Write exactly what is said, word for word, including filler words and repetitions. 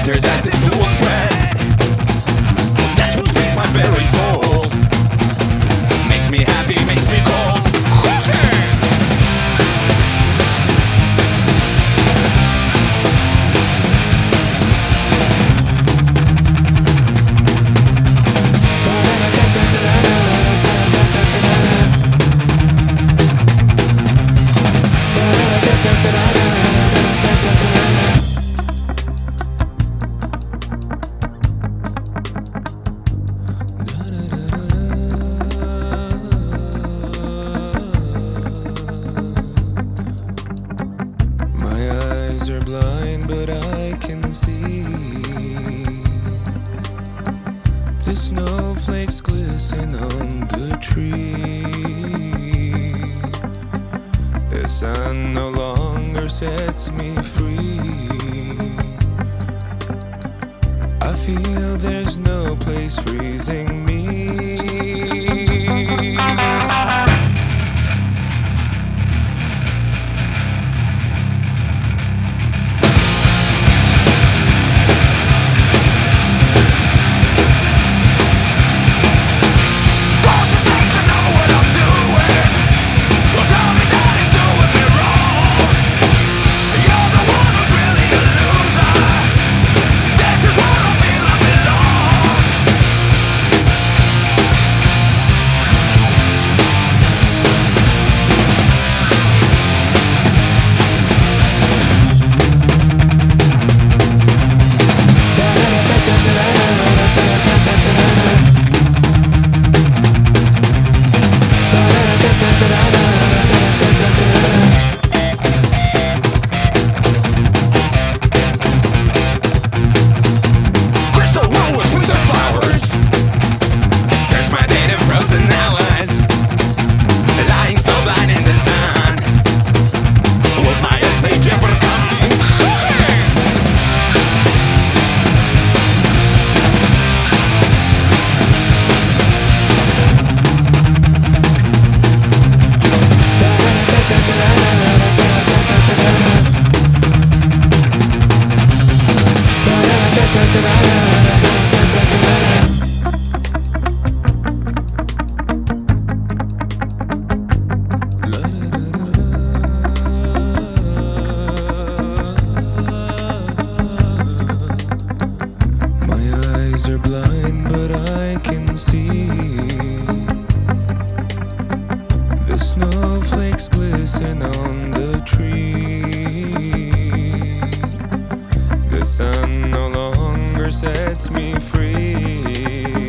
enters as its will spread. That's what feeds my very soul. Makes me happy, makes me cold. Are blind, but I can see the snowflakes glisten on the tree. The sun no longer sets me free. I feel there's no place freezing me. Are blind, but I can see the snowflakes glisten on the tree. The sun no longer sets me free.